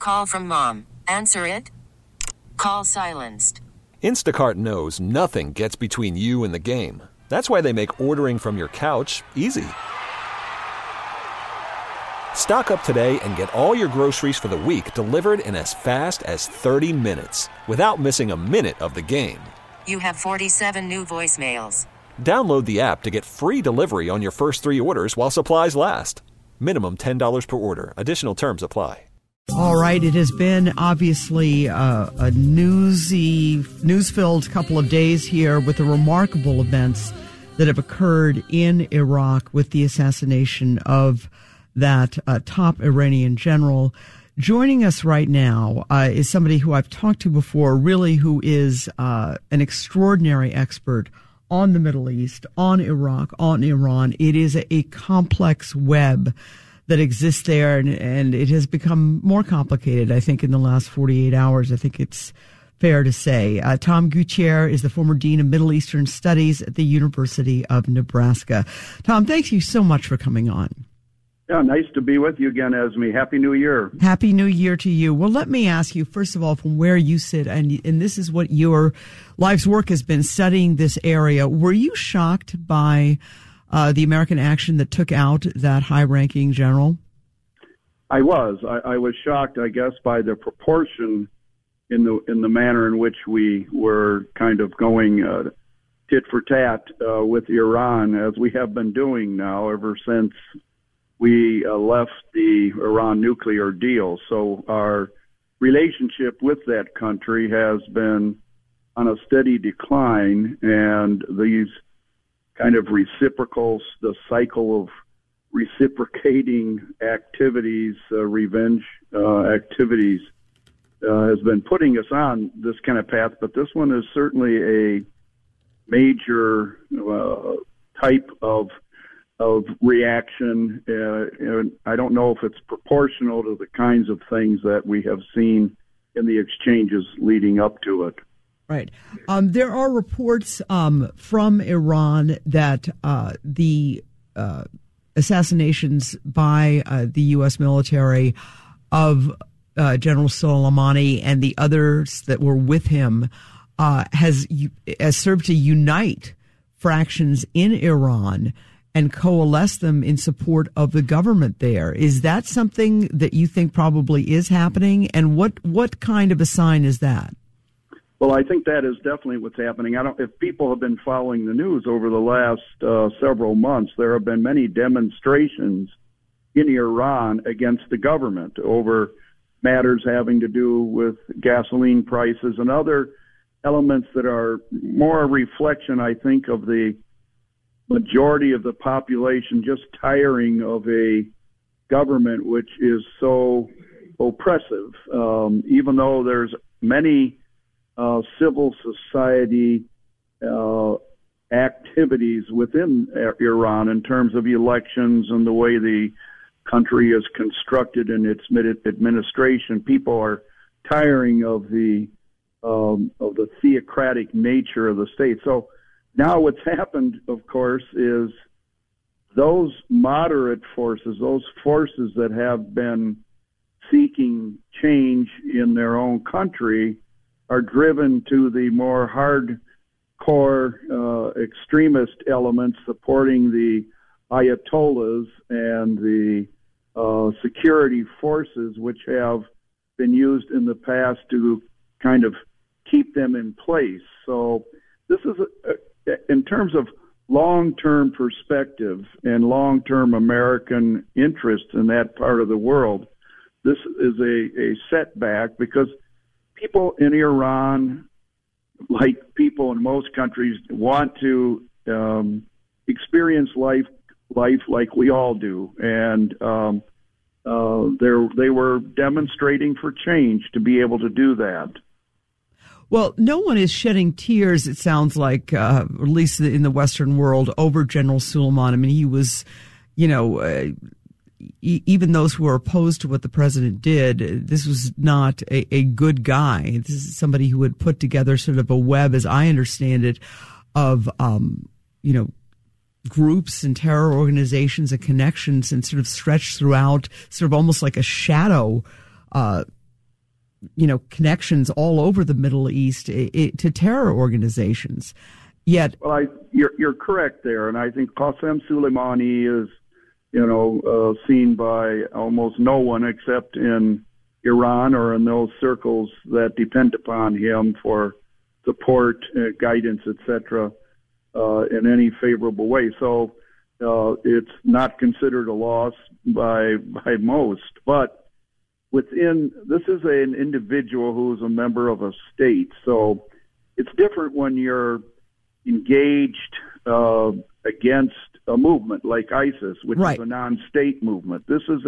call from mom. Answer it. Call silenced. Instacart knows nothing gets between you and the game. That's why they make ordering from your couch easy. Stock up today and get all your groceries for the week delivered in as fast as 30 minutes without missing a minute of the game. You have 47 new voicemails. Download the app to get free delivery on your first 3 orders while supplies last. Minimum $10 per order. Additional terms apply. All right, it has been obviously a news-filled couple of days here with the remarkable events that have occurred in Iraq with the assassination of that top Iranian general. Joining us right now is somebody who I've talked to before, really, who is an extraordinary expert on the Middle East, on Iraq, on Iran. It is a complex web that exists there, and it has become more complicated, I think, in the last 48 hours. I think it's fair to say. Tom Gutierrez is the former Dean of Middle Eastern Studies at the University of Nebraska. Tom, thank you so much for coming on. Yeah, nice to be with you again, Esme. Happy New Year. Happy New Year to you. Well, let me ask you, first of all, from where you sit, and this is what your life's work has been, studying this area. Were you shocked by the American action that took out that high-ranking general? I was. I was shocked, I guess, by the proportion in the manner in which we were kind of going tit for tat with Iran, as we have been doing now ever since we left the Iran nuclear deal. So our relationship with that country has been on a steady decline, and these kind of the cycle of reciprocating activities, revenge activities, has been putting us on this kind of path. But this one is certainly a major type of reaction. And I don't know if it's proportional to the kinds of things that we have seen in the exchanges leading up to it. Right. There are reports from Iran that the assassinations by the U.S. military of General Soleimani and the others that were with him has served to unite fractions in Iran and coalesce them in support of the government there. Is that something that you think probably is happening? And what kind of a sign is that? Well, I think that is definitely what's happening. If people have been following the news over the last several months, there have been many demonstrations in Iran against the government over matters having to do with gasoline prices and other elements that are more a reflection, I think, of the majority of the population just tiring of a government which is so oppressive. Even though there's many civil society activities within Iran in terms of elections and the way the country is constructed in its administration, people are tiring of the theocratic nature of the state. So now what's happened, of course, is those moderate forces, those forces that have been seeking change in their own country, are driven to the more hardcore extremist elements supporting the Ayatollahs and the security forces, which have been used in the past to kind of keep them in place. So this is, in terms of long-term perspective and long-term American interest in that part of the world, this is a setback, because people in Iran, like people in most countries, want to experience life like we all do. And they were demonstrating for change to be able to do that. Well, no one is shedding tears, it sounds like, at least in the Western world, over General Soleimani. I mean, he was, even those who are opposed to what the president did, this was not a good guy. This is somebody who had put together sort of a web, as I understand it, of, groups and terror organizations and connections, and sort of stretched throughout, sort of almost like a shadow connections all over the Middle East to terror organizations. Yet, well, you're correct there, and I think Qasem Soleimani is, seen by almost no one except in Iran or in those circles that depend upon him for support, guidance, etc., in any favorable way. So it's not considered a loss by most. But this is an individual who is a member of a state. So it's different when you're engaged against a movement like ISIS, which right. is a non-state movement. This is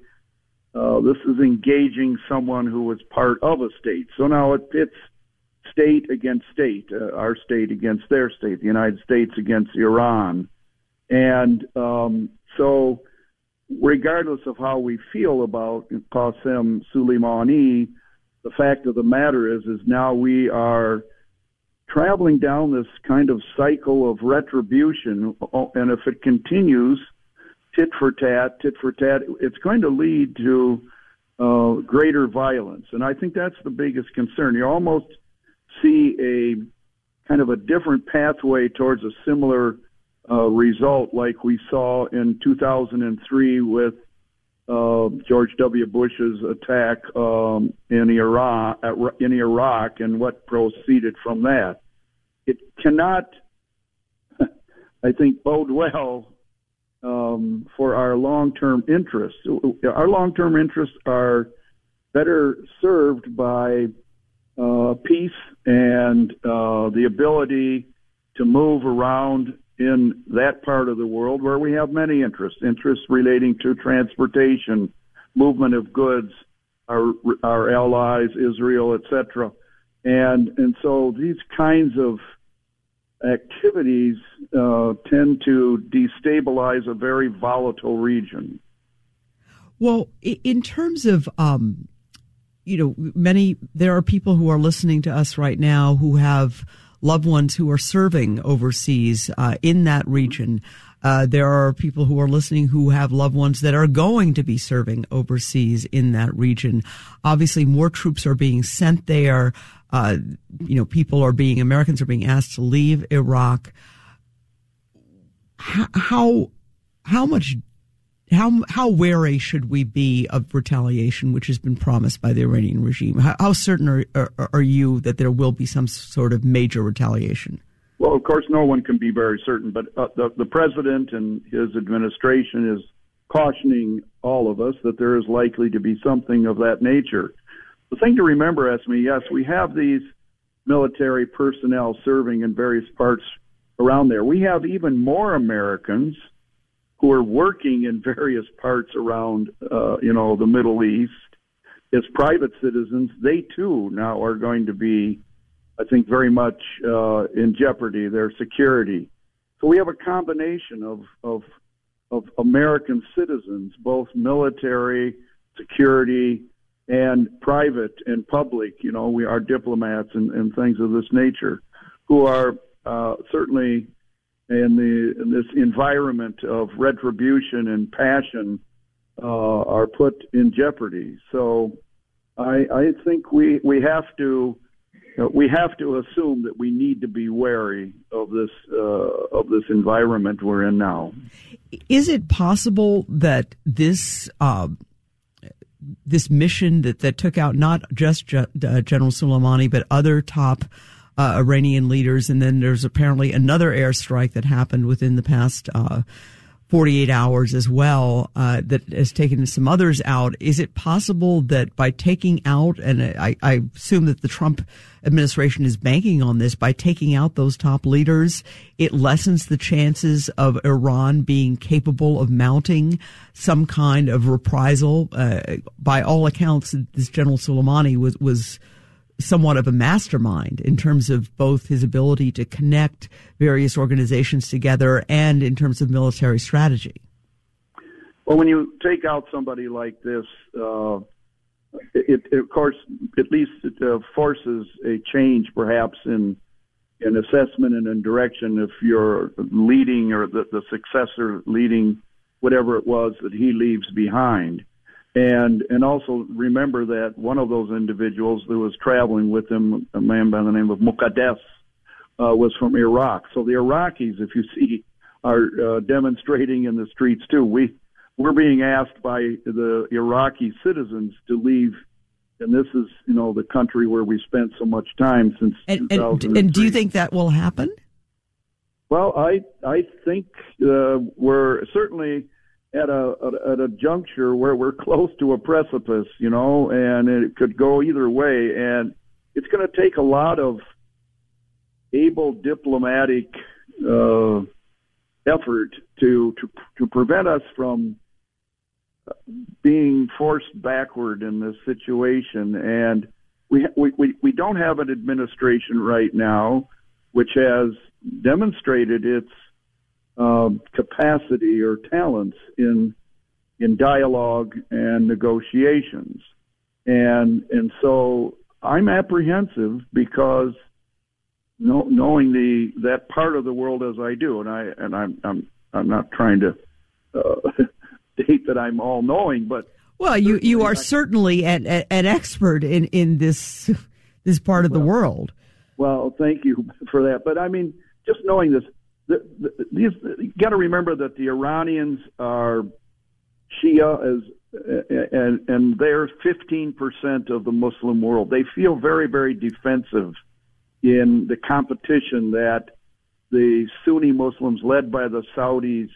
engaging someone who is part of a state. So now it pits state against state, our state against their state, the United States against Iran. And so regardless of how we feel about Qasem Soleimani, the fact of the matter is now we are traveling down this kind of cycle of retribution, and if it continues, tit for tat, it's going to lead to greater violence. And I think that's the biggest concern. You almost see a kind of a different pathway towards a similar result like we saw in 2003 with George W. Bush's attack in Iraq and what proceeded from that. It cannot, I think, bode well for our long-term interests. Our long-term interests are better served by peace and the ability to move around in that part of the world where we have many interests relating to transportation, movement of goods, our allies, Israel, etc. And so these kinds of activities tend to destabilize a very volatile region. Well, in terms of, there are people who are listening to us right now who have loved ones who are serving overseas in that region. There are people who are listening who have loved ones that are going to be serving overseas in that region. Obviously, more troops are being sent there. Americans are being asked to leave Iraq. How wary should we be of retaliation, which has been promised by the Iranian regime? How certain are you that there will be some sort of major retaliation? Well, of course, no one can be very certain, but the president and his administration is cautioning all of us that there is likely to be something of that nature. The thing to remember, Esme, yes, we have these military personnel serving in various parts around there. We have even more Americans who are working in various parts around, the Middle East as private citizens. They too now are going to be, I think, very much in jeopardy, their security. So we have a combination of American citizens, both military, security, and private and public. We are diplomats and things of this nature, who are certainly in this environment of retribution and passion are put in jeopardy. So I think we have to assume that we need to be wary of this environment we're in now. Is it possible that this mission that took out not just General Soleimani but other top Iranian leaders, and then there's apparently another airstrike that happened within the past 48 hours as well that has taken some others out? Is it possible that by taking out, and I assume that the Trump administration is banking on this, by taking out those top leaders, it lessens the chances of Iran being capable of mounting some kind of reprisal? By all accounts, this General Soleimani was somewhat of a mastermind in terms of both his ability to connect various organizations together and in terms of military strategy. Well, when you take out somebody like this, it of course, at least it forces a change perhaps in assessment and in direction if you're leading or the successor leading whatever it was that he leaves behind. And also remember that one of those individuals that was traveling with him, a man by the name of Muqaddas, was from Iraq. So the Iraqis, if you see, are demonstrating in the streets too. We're being asked by the Iraqi citizens to leave, and this is, the country where we spent so much time since 2003. And do you think that will happen? Well, I think we're certainly at a juncture where we're close to a precipice, and it could go either way. And it's going to take a lot of able diplomatic effort to prevent us from being forced backward in this situation. And we don't have an administration right now which has demonstrated its capacity or talents in dialogue and negotiations, and so I'm apprehensive because knowing that part of the world as I do, and I'm not trying to state that I'm all knowing, but well, you are certainly an expert in this part of the world. Well, thank you for that. But I mean, just knowing this. You got to remember that the Iranians are Shia, and they're 15% of the Muslim world. They feel very, very defensive in the competition that the Sunni Muslims, led by the Saudis,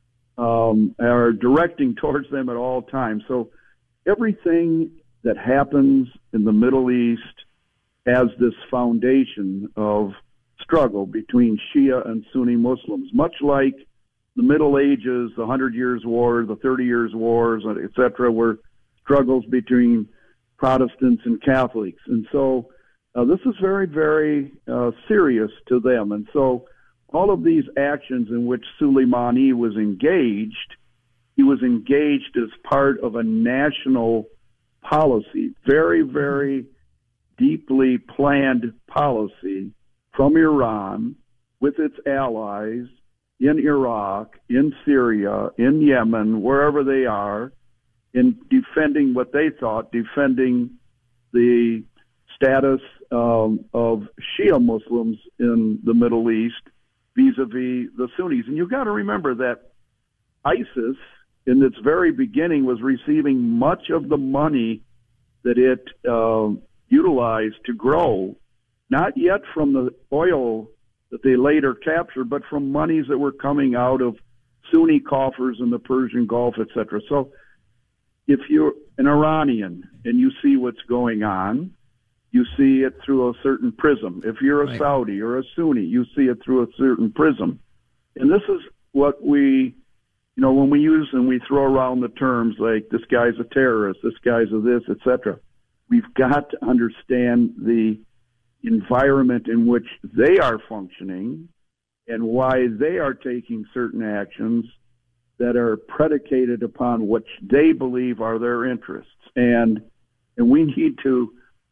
are directing towards them at all times. So everything that happens in the Middle East has this foundation of struggle between Shia and Sunni Muslims, much like the Middle Ages, the 100 Years' War, the 30 Years' Wars, etc., were struggles between Protestants and Catholics. And so this is very, very serious to them. And so all of these actions in which Soleimani was engaged, he was engaged as part of a national policy, very, very deeply planned policy from Iran with its allies in Iraq, in Syria, in Yemen, wherever they are, in defending what they thought, defending the status of Shia Muslims in the Middle East vis-a-vis the Sunnis. And you've got to remember that ISIS, in its very beginning, was receiving much of the money that it utilized to grow, not yet from the oil that they later captured, but from monies that were coming out of Sunni coffers in the Persian Gulf, etc. So if you're an Iranian and you see what's going on, you see it through a certain prism. If you're a Saudi or a Sunni, you see it through a certain prism. And this is what we, when we use and we throw around the terms like this guy's a terrorist, this guy's a this, etc., we've got to understand the environment in which they are functioning and why they are taking certain actions that are predicated upon what they believe are their interests. And we need to,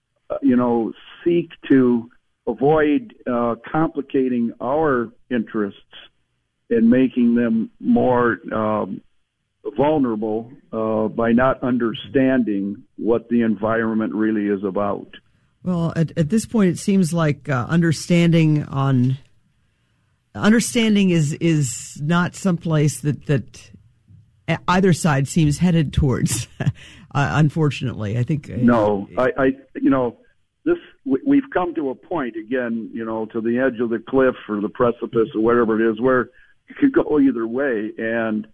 seek to avoid complicating our interests and making them more vulnerable by not understanding what the environment really is about. Well, at this point, it seems like understanding is not someplace that either side seems headed towards. Unfortunately, I think no. We've come to a point again, to the edge of the cliff or the precipice or whatever it is, where it could go either way. And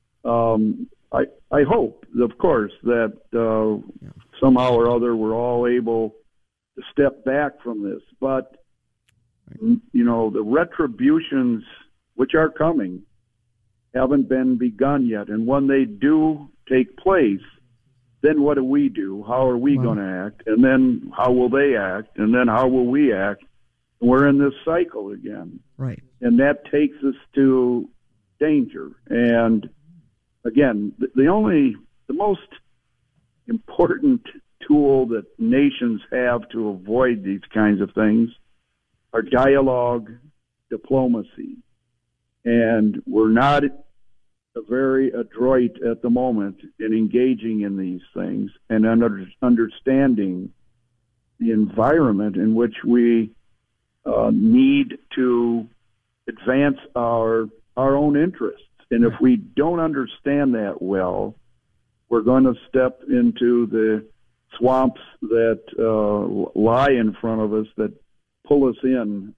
I hope, of course, that somehow or other we're all able to step back from this. But, the retributions which are coming haven't been begun yet. And when they do take place, then what do we do? How are we going to act? And then how will they act? And then how will we act? And we're in this cycle again. Right. And that takes us to danger. And again, the most important tool that nations have to avoid these kinds of things are dialogue, diplomacy. And we're not very adroit at the moment in engaging in these things and understanding the environment in which we need to advance our own interests. And if we don't understand that well, we're going to step into the swamps that lie in front of us that pull us in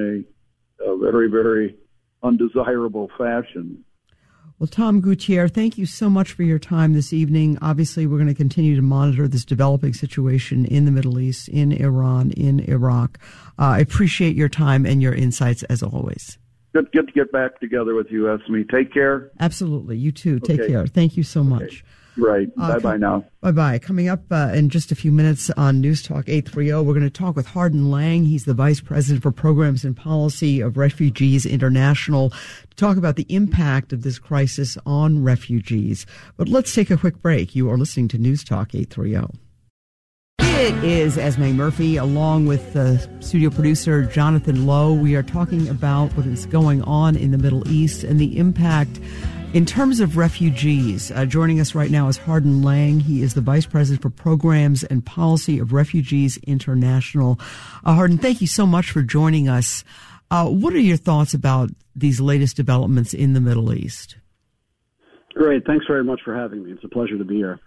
a very, very undesirable fashion. Well, Tom Gutierrez, thank you so much for your time this evening. Obviously, we're going to continue to monitor this developing situation in the Middle East, in Iran, in Iraq. I appreciate your time and your insights as always. Good to get back together with you, Esme. Take care. Absolutely. You too. Take care. Thank you so much. Right. Bye-bye now. Bye-bye. Coming up in just a few minutes on News Talk 830, we're going to talk with Hardin Lang. He's the Vice President for Programs and Policy of Refugees International to talk about the impact of this crisis on refugees. But let's take a quick break. You are listening to News Talk 830. It is Esme Murphy along with studio producer Jonathan Lowe. We are talking about what is going on in the Middle East and the impact in terms of refugees. Joining us right now is Hardin Lang. He is the Vice President for Programs and Policy of Refugees International. Hardin, thank you so much for joining us. What are your thoughts about these latest developments in the Middle East? Great. Thanks very much for having me. It's a pleasure to be here.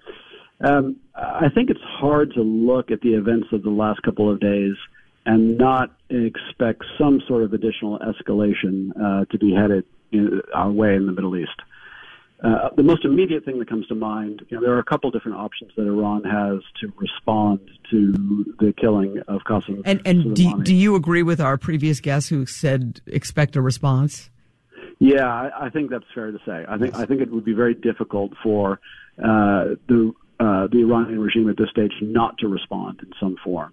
I think it's hard to look at the events of the last couple of days and not expect some sort of additional escalation to be headed our way in the Middle East. The most immediate thing that comes to mind, there are a couple different options that Iran has to respond to the killing of Qasem Soleimani. And do you agree with our previous guest who said expect a response? Yeah, I think that's fair to say. I think it would be very difficult for the Iranian regime at this stage not to respond in some form.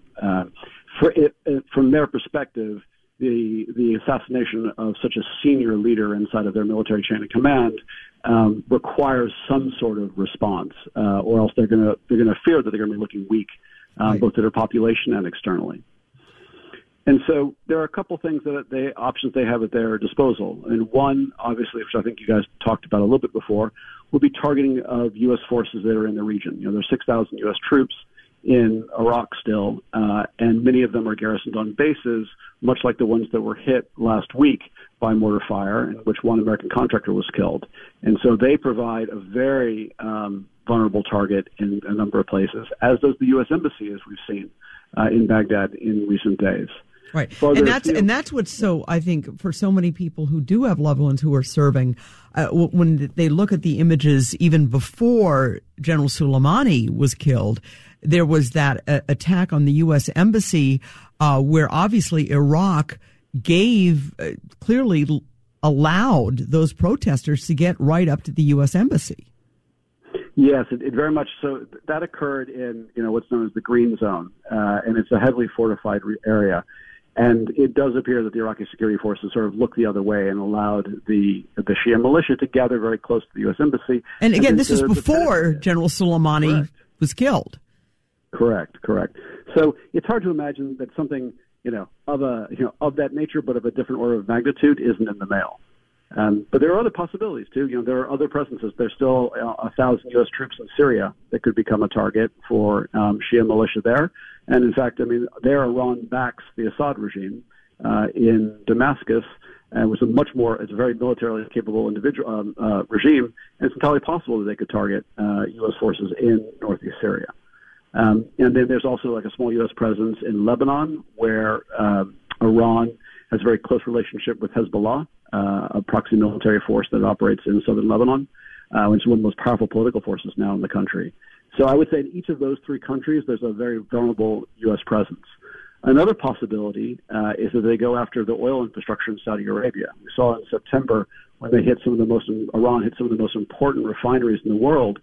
From their perspective, the assassination of such a senior leader inside of their military chain of command requires some sort of response, or else they're going to fear that they're going to be looking weak, both to their population and externally. And so there are a couple things options they have at their disposal. And one, obviously, which I think you guys talked about a little bit before, will be targeting of U.S. forces that are in the region. There's 6,000 U.S. troops in Iraq still, and many of them are garrisoned on bases, much like the ones that were hit last week by mortar fire, in which one American contractor was killed. And so they provide a very vulnerable target in a number of places, as does the U.S. Embassy, as we've seen in Baghdad in recent days. Right. And that's what's so, I think, for so many people who do have loved ones who are serving, when they look at the images even before General Soleimani was killed, there was that attack on the U.S. Embassy where obviously Iraq clearly allowed those protesters to get right up to the U.S. Embassy. Yes, it very much so. That occurred in what's known as the Green Zone, and it's a heavily fortified area. And it does appear that the Iraqi security forces sort of looked the other way and allowed the Shia militia to gather very close to the U.S. Embassy. And again, this was before General Soleimani was killed. Correct. So it's hard to imagine that something of that nature, but of a different order of magnitude, isn't in the mail. But there are other possibilities too. There are other presences. There's still 1,000 U.S. troops in Syria that could become a target for Shia militia there. And in fact, there Iran backs the Assad regime in Damascus, and it's a very militarily capable regime. And it's entirely possible that they could target U.S. forces in northeast Syria. And then there's also like a small U.S. presence in Lebanon, where Iran has a very close relationship with Hezbollah, a proxy military force that operates in southern Lebanon, which is one of the most powerful political forces now in the country. So I would say in each of those three countries, there's a very vulnerable U.S. presence. Another possibility is that they go after the oil infrastructure in Saudi Arabia. We saw in September when Iran hit some of the most important refineries in the world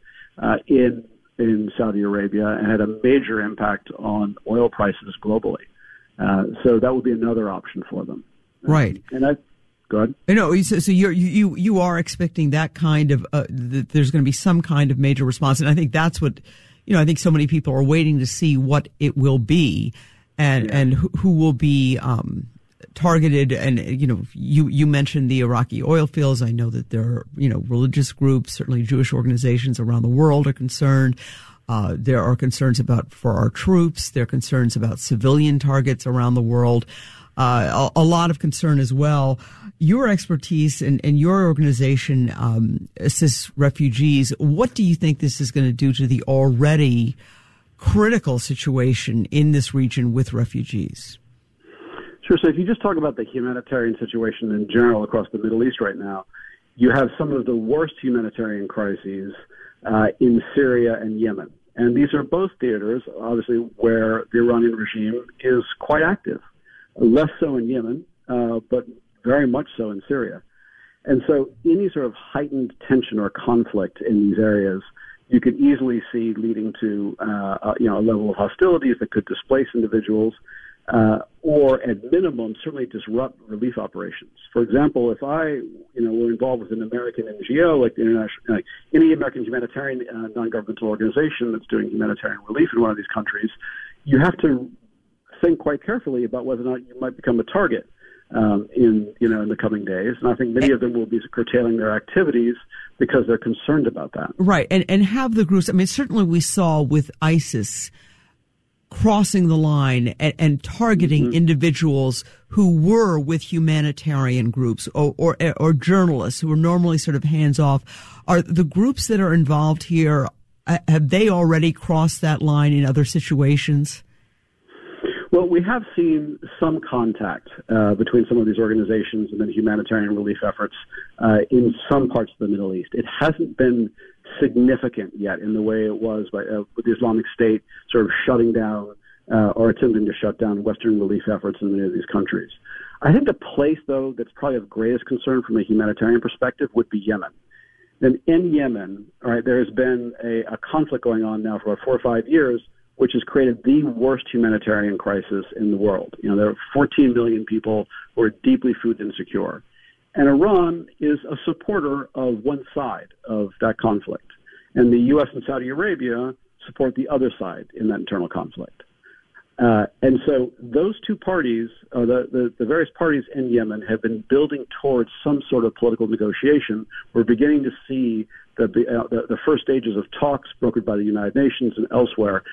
in Saudi Arabia, and had a major impact on oil prices globally. So that would be another option for them. Right. Go ahead. So you are expecting that kind of there's going to be some kind of major response, and I think that's what I think so many people are waiting to see what it will be, and who will be targeted, and you mentioned the Iraqi oil fields. I know that there are religious groups, certainly Jewish organizations around the world are concerned. There are concerns for our troops. There are concerns about civilian targets around the world. A lot of concern as well. Your expertise and your organization assists refugees. What do you think this is going to do to the already critical situation in this region with refugees? Sure. So if you just talk about the humanitarian situation in general across the Middle East right now, you have some of the worst humanitarian crises in Syria and Yemen. And these are both theaters, obviously, where the Iranian regime is quite active. Less so in Yemen, but very much so in Syria. And so any sort of heightened tension or conflict in these areas, you could easily see leading to a level of hostilities that could displace individuals or at minimum certainly disrupt relief operations. For example, if I were involved with an American NGO like the international, any American humanitarian non-governmental organization that's doing humanitarian relief in one of these countries, you have to think quite carefully about whether or not you might become a target in the coming days. And I think many of them will be curtailing their activities because they're concerned about that. Right. And have the groups, certainly we saw with ISIS crossing the line and targeting individuals who were with humanitarian groups or journalists who are normally sort of hands off. Are the groups that are involved here, have they already crossed that line in other situations? Well, we have seen some contact between some of these organizations and then humanitarian relief efforts in some parts of the Middle East. It hasn't been significant yet in the way it was with the Islamic State sort of shutting down or attempting to shut down Western relief efforts in many of these countries. I think the place, though, that's probably of greatest concern from a humanitarian perspective would be Yemen. And in Yemen, all right, there has been a conflict going on now for about 4 or 5 years, which has created the worst humanitarian crisis in the world. There are 14 million people who are deeply food insecure. And Iran is a supporter of one side of that conflict. And the U.S. and Saudi Arabia support the other side in that internal conflict. And so those two parties, the various parties in Yemen, have been building towards some sort of political negotiation. We're beginning to see the first stages of talks brokered by the United Nations and elsewhere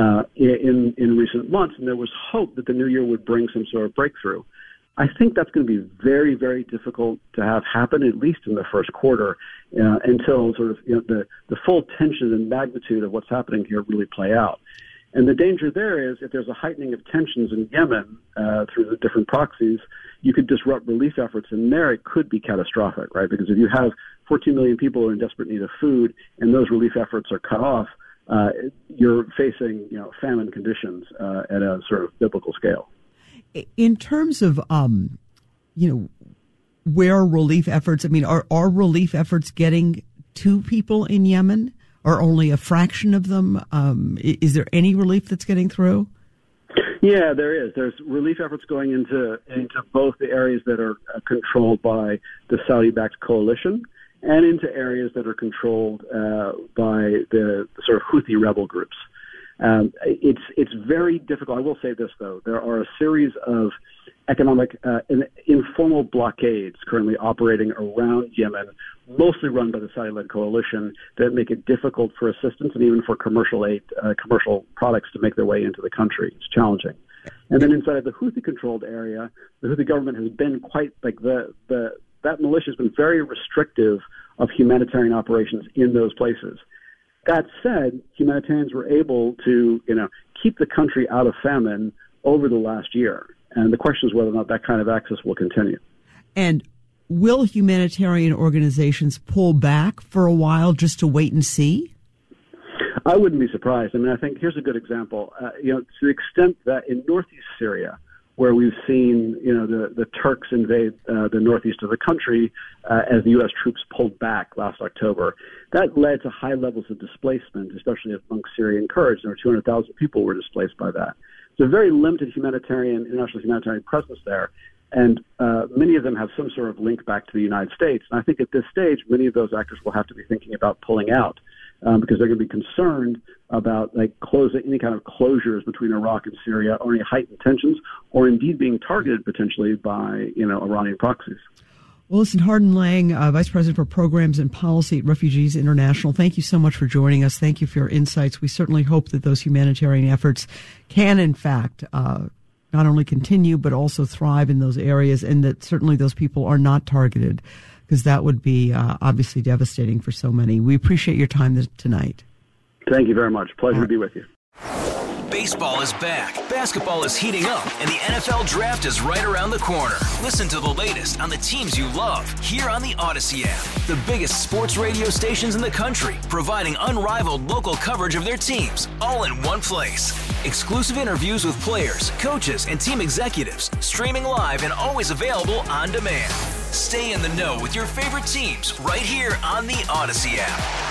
in recent months, and there was hope that the new year would bring some sort of breakthrough. I think that's going to be very, very difficult to have happen, at least in the first quarter, until sort of the full tension and magnitude of what's happening here really play out. And the danger there is if there's a heightening of tensions in Yemen through the different proxies, you could disrupt relief efforts, and there it could be catastrophic, right? Because if you have 14 million people who are in desperate need of food and those relief efforts are cut off, you're facing famine conditions at a sort of biblical scale. In terms of where relief efforts, are relief efforts getting to people in Yemen, or only a fraction of them? Is there any relief that's getting through? Yeah, there is. There's relief efforts going into both the areas that are controlled by the Saudi-backed coalition and into areas that are controlled by the sort of Houthi rebel groups. It's very difficult. I will say this, though. There are a series of economic informal blockades currently operating around Yemen, mostly run by the Saudi-led coalition, that make it difficult for assistance and even for commercial aid, commercial products to make their way into the country. It's challenging. And then inside of the Houthi-controlled area, the Houthi government has been quite that militia has been very restrictive of humanitarian operations in those places. That said, humanitarians were able to, keep the country out of famine over the last year. And the question is whether or not that kind of access will continue. And will humanitarian organizations pull back for a while just to wait and see? I wouldn't be surprised. I think here's a good example. To the extent that in northeast Syria, where we've seen, the Turks invade the northeast of the country as the U.S. troops pulled back last October. That led to high levels of displacement, especially among Syrian Kurds. There were 200,000 people were displaced by that. It's a very limited international humanitarian presence there, and many of them have some sort of link back to the United States. And I think at this stage, many of those actors will have to be thinking about pulling out. because they're going to be concerned about any kind of closures between Iraq and Syria, or any heightened tensions, or indeed being targeted potentially by Iranian proxies. Well, listen, Hardin Lang, Vice President for Programs and Policy at Refugees International, thank you so much for joining us. Thank you for your insights. We certainly hope that those humanitarian efforts can, in fact, not only continue, but also thrive in those areas, and that certainly those people are not targeted, because that would be obviously devastating for so many. We appreciate your time tonight. Thank you very much. Pleasure to be with you. Baseball is back, basketball is heating up, and the NFL Draft is right around the corner. Listen to the latest on the teams you love here on the Odyssey app. The biggest sports radio stations in the country, providing unrivaled local coverage of their teams, all in one place. Exclusive interviews with players, coaches, and team executives, streaming live and always available on demand. Stay in the know with your favorite teams right here on the Odyssey app.